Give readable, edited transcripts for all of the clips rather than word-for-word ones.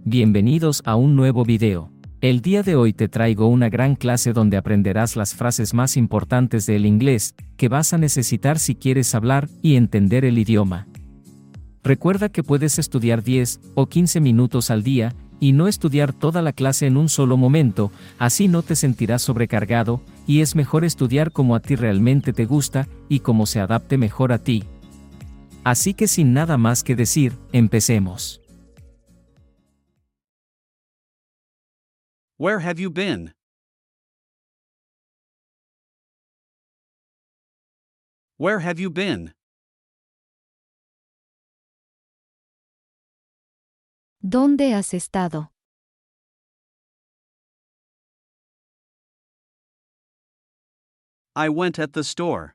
Bienvenidos a un nuevo video. El día de hoy te traigo una gran clase donde aprenderás las frases más importantes del inglés, que vas a necesitar si quieres hablar y entender el idioma. Recuerda que puedes estudiar 10 o 15 minutos al día, y no estudiar toda la clase en un solo momento, así no te sentirás sobrecargado, y es mejor estudiar como a ti realmente te gusta, y como se adapte mejor a ti. Así que sin nada más que decir, empecemos. Where have you been? Where have you been? ¿Dónde has estado? I went at the store.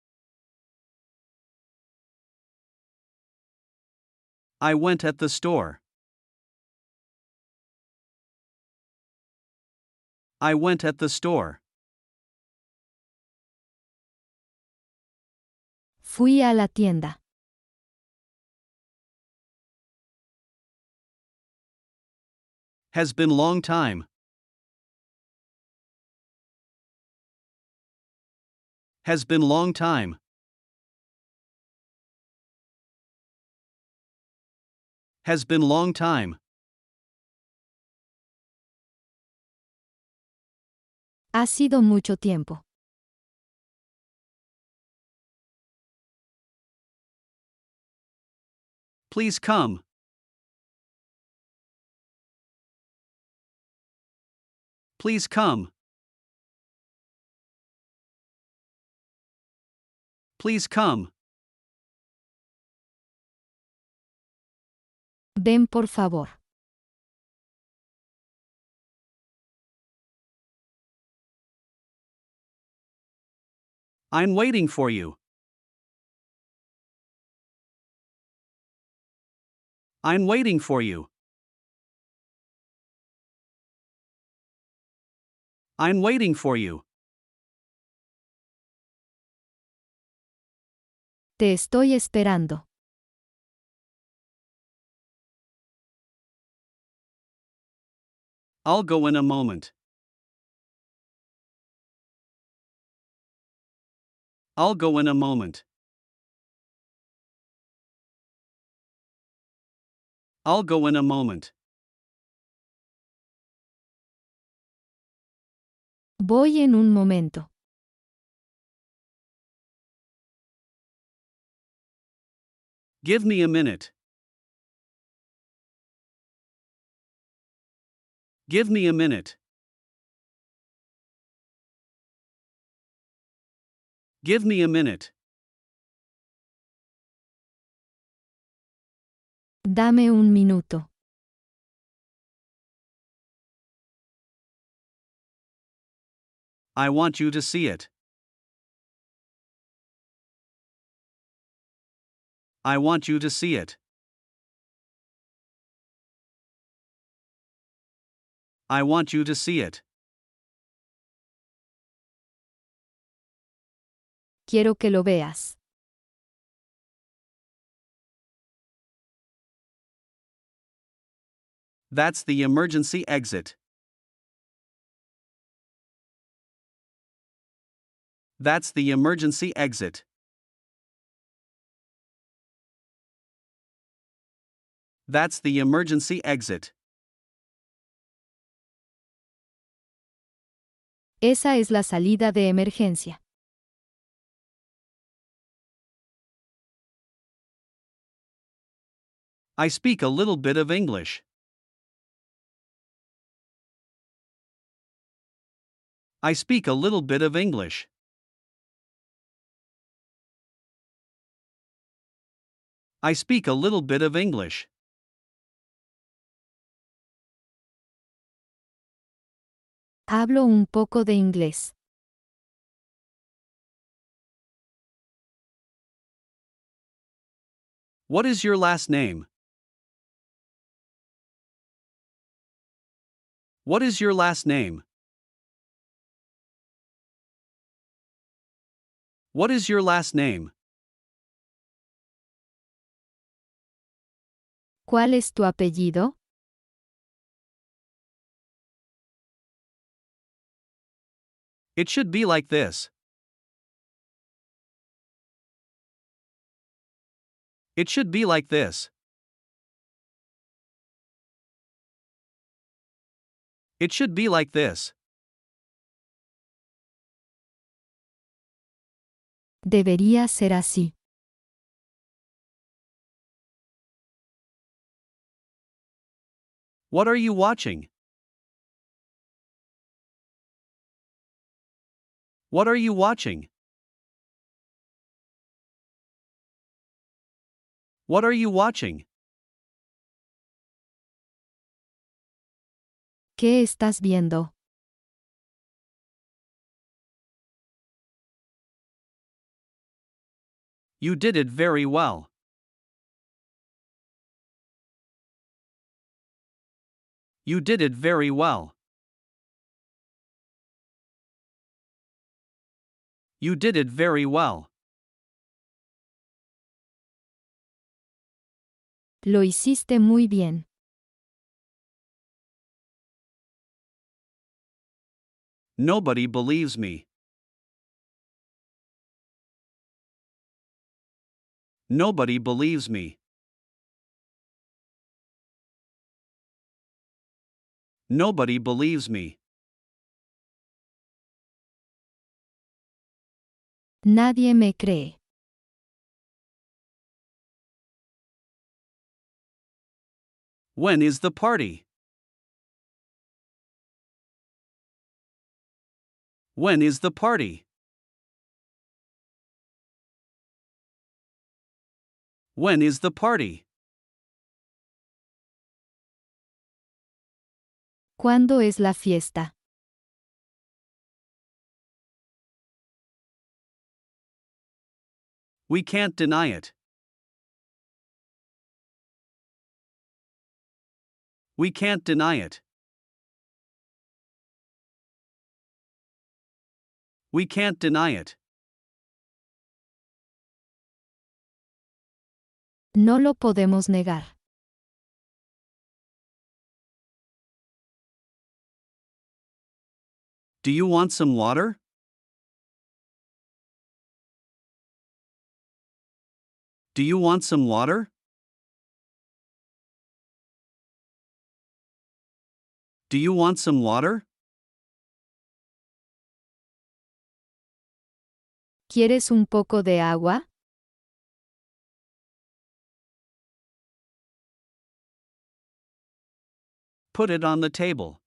I went at the store. I went at the store. Fui a la tienda. Has been long time. Has been long time. Has been long time. Ha sido mucho tiempo. Please come. Please come. Please come. Ven por favor. I'm waiting for you. I'm waiting for you. I'm waiting for you. Te estoy esperando. I'll go in a moment. I'll go in a moment. I'll go in a moment. Voy en un momento. Give me a minute. Give me a minute. Give me a minute. Dame un minuto. I want you to see it. I want you to see it. I want you to see it. Quiero que lo veas. That's the emergency exit. That's the emergency exit. That's the emergency exit. Esa es la salida de emergencia. I speak a little bit of English. I speak a little bit of English. I speak a little bit of English. Hablo un poco de inglés. What is your last name? What is your last name? What is your last name? ¿Cuál es tu apellido? It should be like this. It should be like this. It should be like this. Debería ser así. What are you watching? What are you watching? What are you watching? ¿Qué estás viendo? You did it very well. You did it very well. You did it very well. Lo hiciste muy bien. Nobody believes me. Nobody believes me. Nobody believes me. Nadie me cree. When is the party? When is the party? When is the party? ¿Cuándo es la fiesta? We can't deny it. We can't deny it. We can't deny it. No lo podemos negar. Do you want some water? Do you want some water? Do you want some water? ¿Quieres un poco de agua? Put it on the table.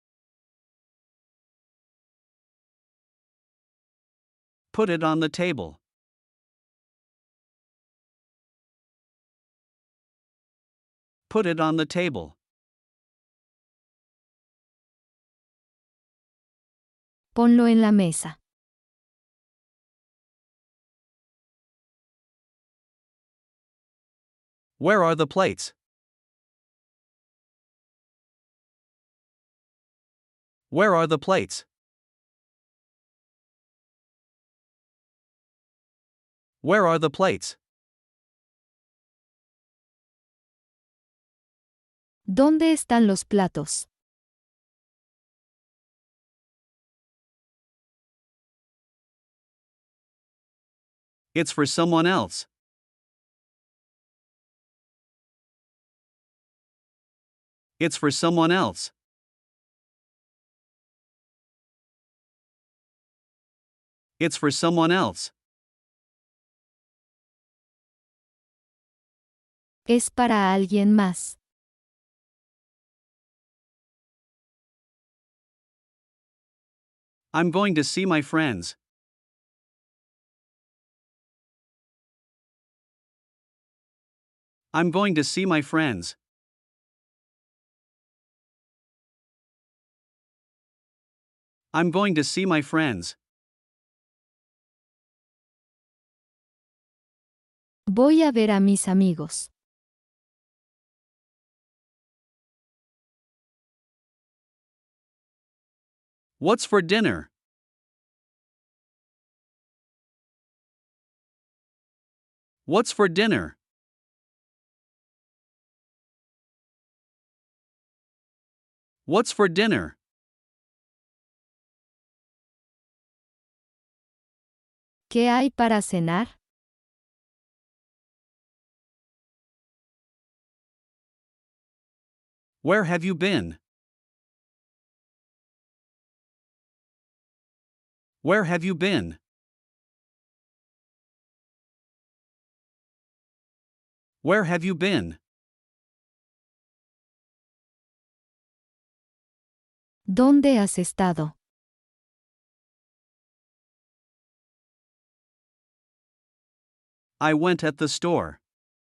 Put it on the table. Put it on the table. Ponlo en la mesa. Where are the plates? Where are the plates? Where are the plates? ¿Dónde están los platos? It's for someone else. It's for someone else. It's for someone else. Es para alguien más. I'm going to see my friends. I'm going to see my friends. I'm going to see my friends. Voy a ver a mis amigos. What's for dinner? What's for dinner? What's for dinner? ¿Qué hay para cenar? Where have you been? Where have you been? Where have you been? ¿Dónde has estado? I went at the store.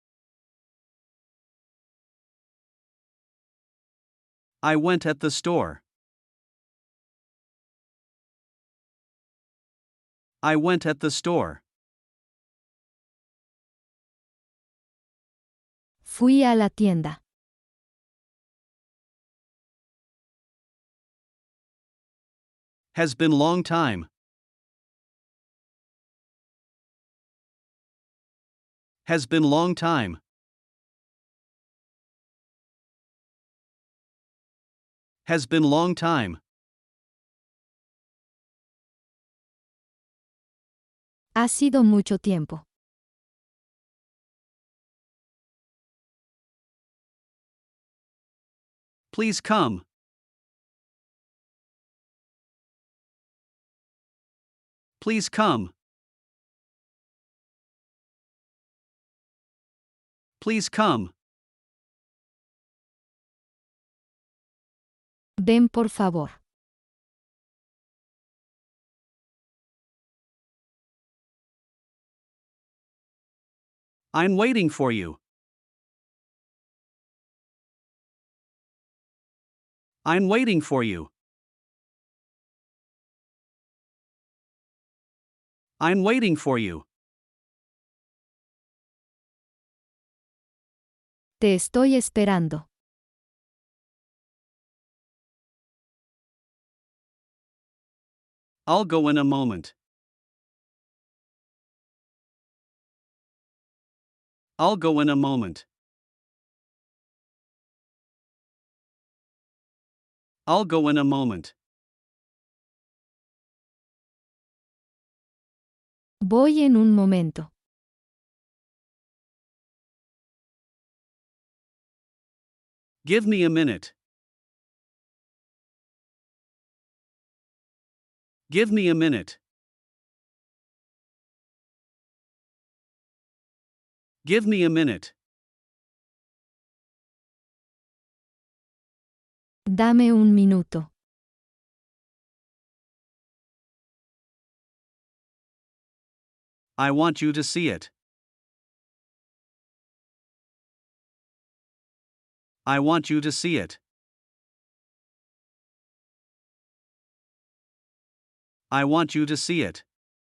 I went at the store. I went at the store. Fui a la tienda. Has been long time. Has been long time. Has been long time. Ha sido mucho tiempo. Please come. Please come. Please come. Ven por favor. I'm waiting for you. I'm waiting for you. I'm waiting for you. Te estoy esperando. I'll go in a moment. I'll go in a moment. I'll go in a moment. Voy en un momento. Give me a minute. Give me a minute. Give me a minute. Dame un minuto. I want you to see it. I want you to see it. I want you to see it.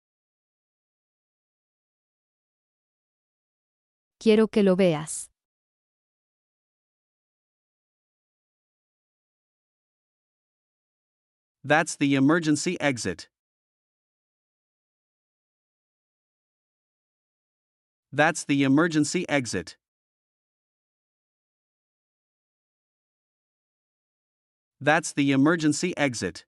Quiero que lo veas. That's the emergency exit. That's the emergency exit. That's the emergency exit.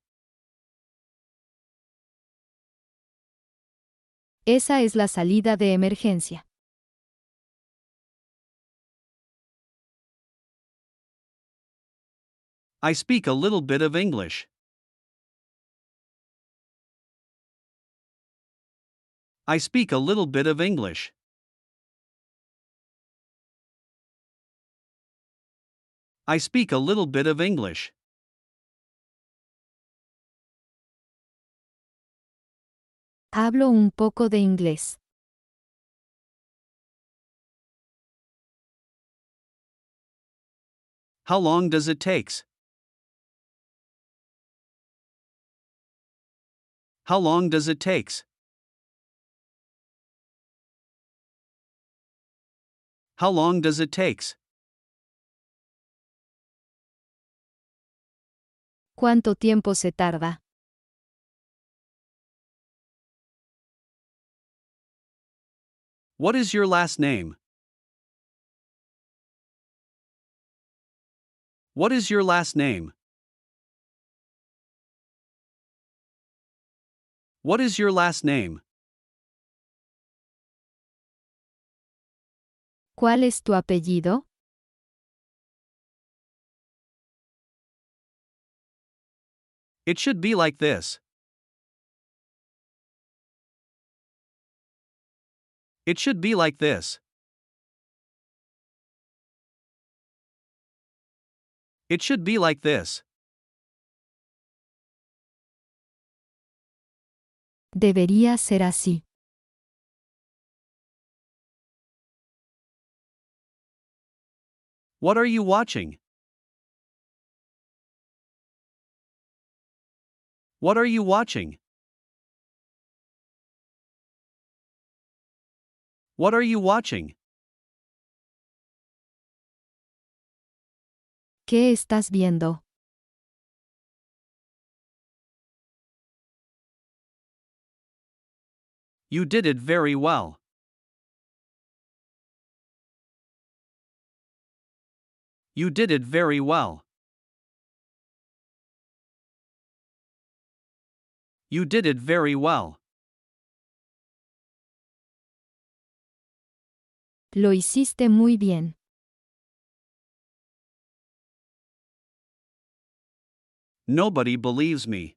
Esa es la salida de emergencia. I speak a little bit of English. I speak a little bit of English. I speak a little bit of English. Hablo un poco de inglés. How long does it take? How long does it take? How long does it take? ¿Cuánto tiempo se tarda? What is your last name? What is your last name? What is your last name? ¿Cuál es tu apellido? It should be like this. It should be like this. It should be like this. Debería ser así. What are you watching? What are you watching? What are you watching? ¿Qué estás viendo? You did it very well. You did it very well. You did it very well. Lo hiciste muy bien. Nobody believes me.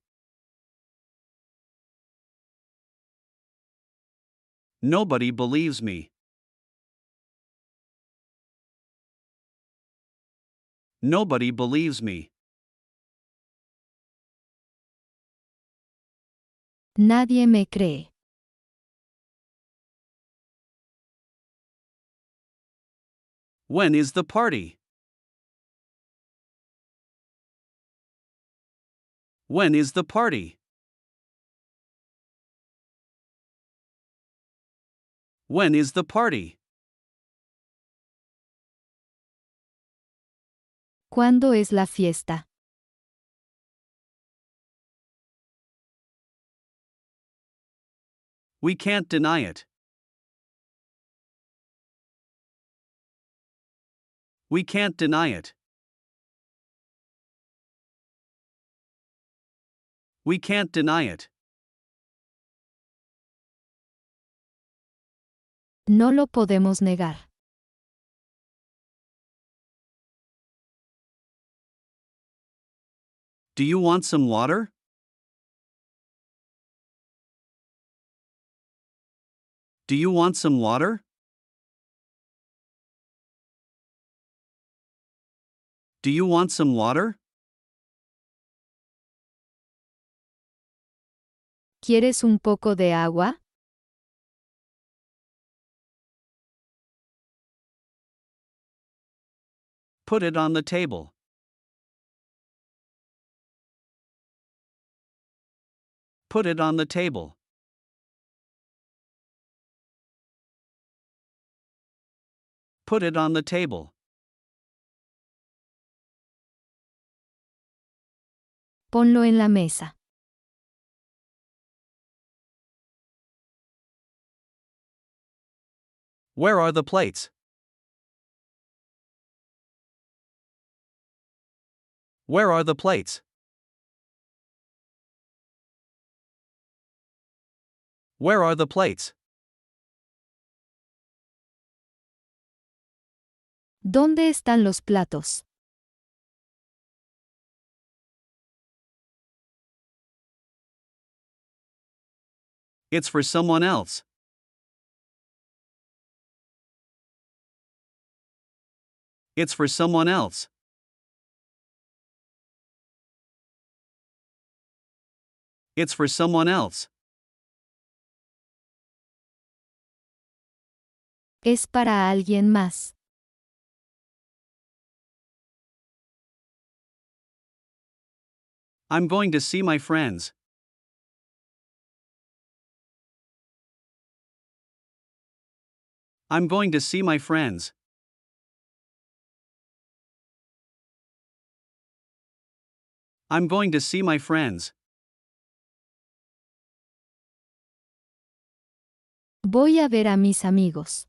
Nobody believes me. Nobody believes me. Nadie me cree. When is the party? When is the party? When is the party? ¿Cuándo es la fiesta? We can't deny it. We can't deny it. We can't deny it. No lo podemos negar. Do you want some water? Do you want some water? Do you want some water? ¿Quieres un poco de agua? Put it on the table. Put it on the table. Put it on the table. Ponlo en la mesa. Where are the plates? Where are the plates? Where are the plates? ¿Dónde están los platos? It's for someone else. It's for someone else. It's for someone else. Es para alguien más. I'm going to see my friends. I'm going to see my friends. I'm going to see my friends. Voy a ver a mis amigos.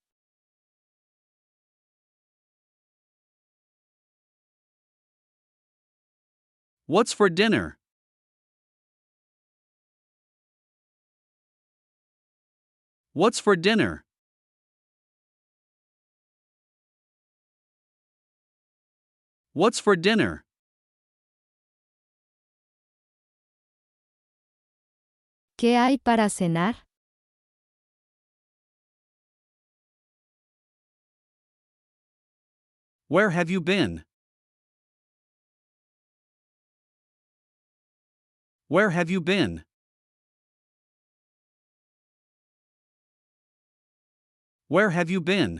What's for dinner? What's for dinner? What's for dinner? ¿Qué hay para cenar? Where have you been? Where have you been? Where have you been?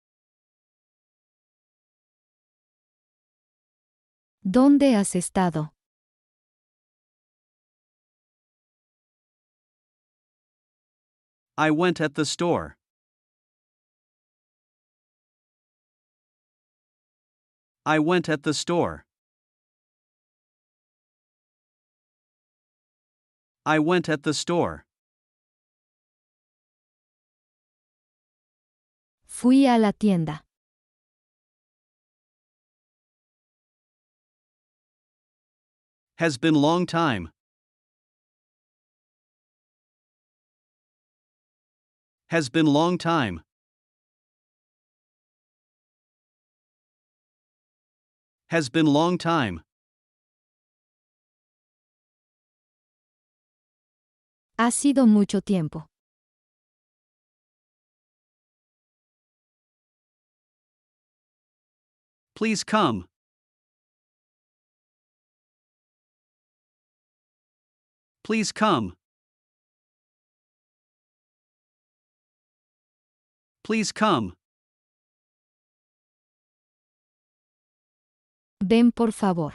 ¿Dónde has estado? I went at the store. I went at the store. I went at the store. Fui a la tienda. Has been long time. Has been long time. Has been long time. Ha sido mucho tiempo. Please come. Please come. Please come. Ven por favor.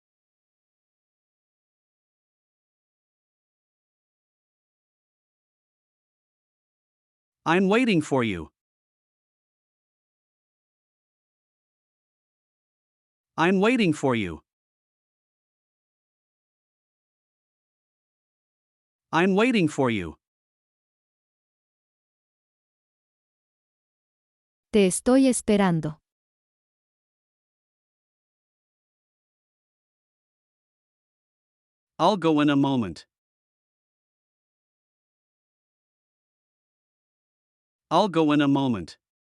I'm waiting for you. I'm waiting for you. I'm waiting for you. Te estoy esperando. I'll go in a moment. I'll go in a moment.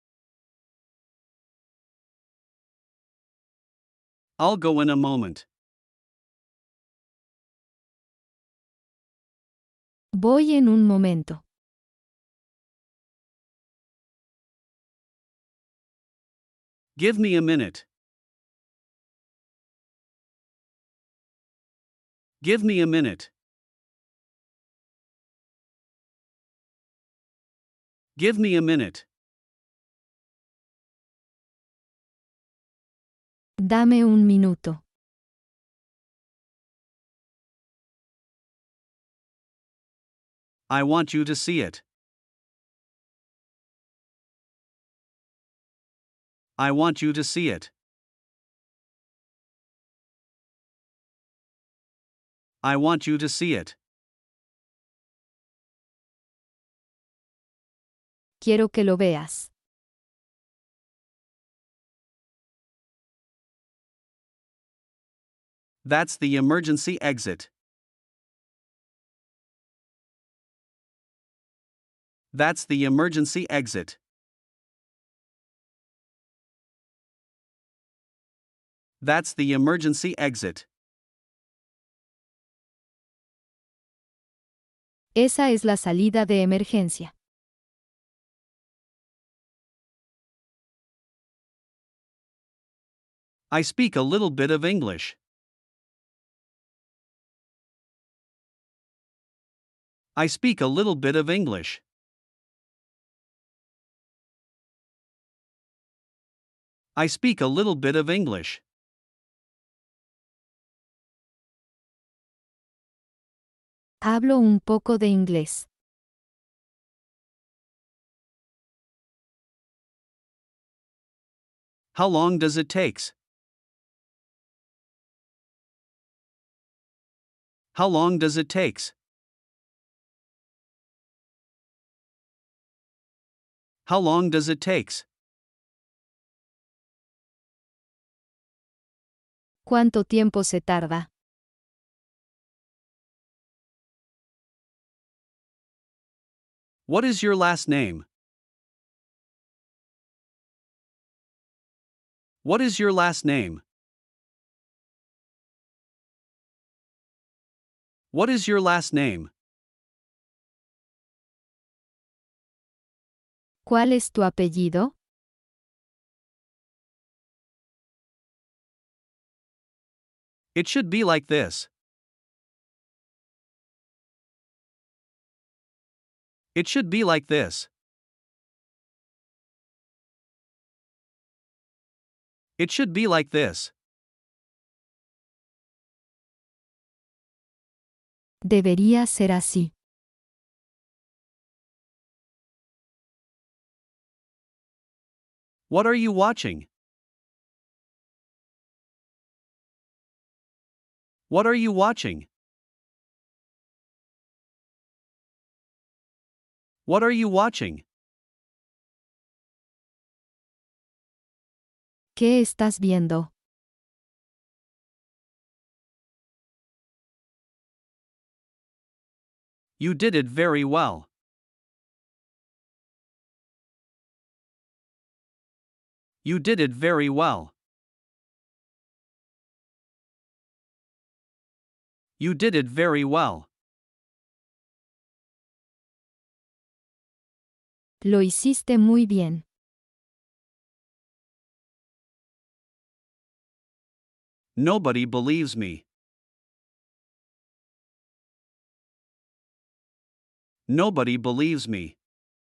I'll go in a moment. Voy en un momento. Give me a minute. Give me a minute. Give me a minute. Dame un minuto. I want you to see it. I want you to see it. I want you to see it. Quiero que lo veas. That's the emergency exit. That's the emergency exit. That's the emergency exit. Esa es la salida de emergencia. I speak a little bit of English. I speak a little bit of English. I speak a little bit of English. Hablo un poco de inglés. How long does it take? How long does it take? How long does it take? ¿Cuánto tiempo se tarda? What is your last name? What is your last name? What is your last name? ¿Cuál es tu apellido? It should be like this. It should be like this. It should be like this. Debería ser así. What are you watching? What are you watching? What are you watching? ¿Qué estás viendo? You did it very well. You did it very well. You did it very well. Lo hiciste muy bien. Nobody believes me. Nobody believes me.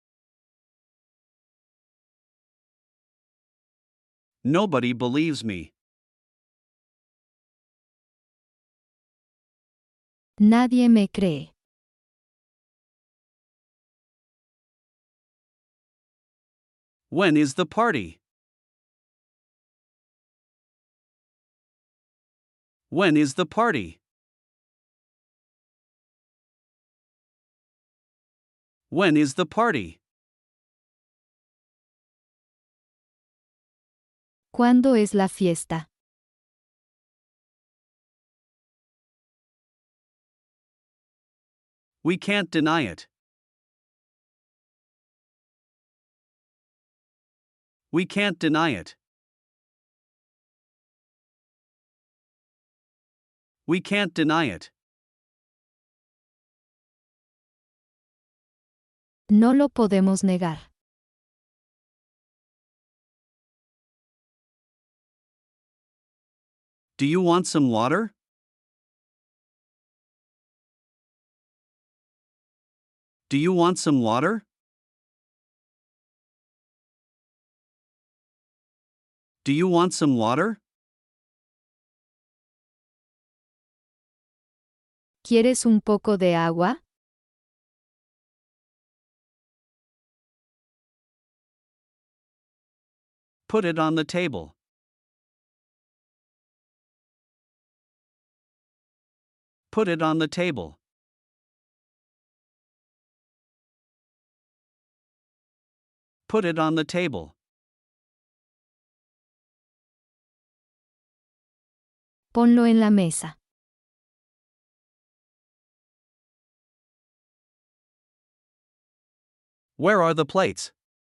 Nobody believes me. Nadie me cree. When is the party? When is the party? When is the party? ¿Cuándo es la fiesta? We can't deny it. We can't deny it. We can't deny it. No lo podemos negar. Do you want some water? Do you want some water? Do you want some water? ¿Quieres un poco de agua? Put it on the table. Put it on the table. Put it on the table. Ponlo en la mesa. Where are the plates?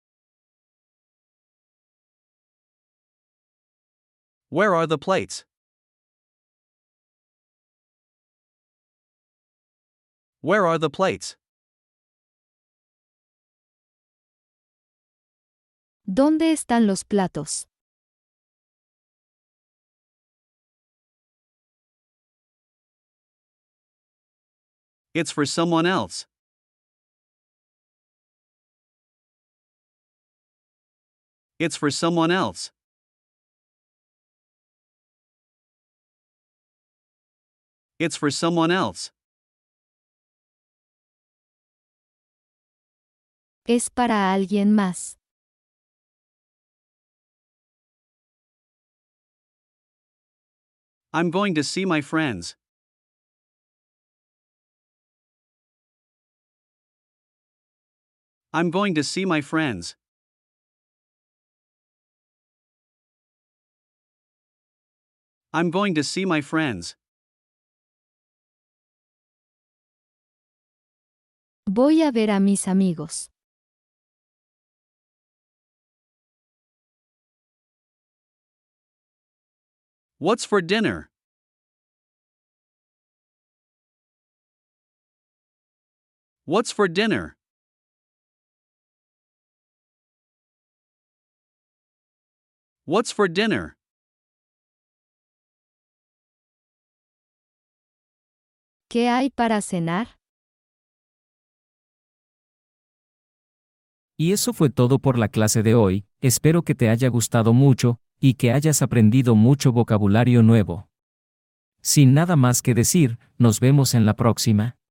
Where are the plates? Where are the plates? ¿Dónde están los platos? It's for someone else. It's for someone else. It's for someone else. Es para alguien más. I'm going to see my friends. I'm going to see my friends. I'm going to see my friends. Voy a ver a mis amigos. What's for dinner? What's for dinner? What's for dinner? ¿Qué hay para cenar? Y eso fue todo por la clase de hoy, espero que te haya gustado mucho, y que hayas aprendido mucho vocabulario nuevo. Sin nada más que decir, nos vemos en la próxima.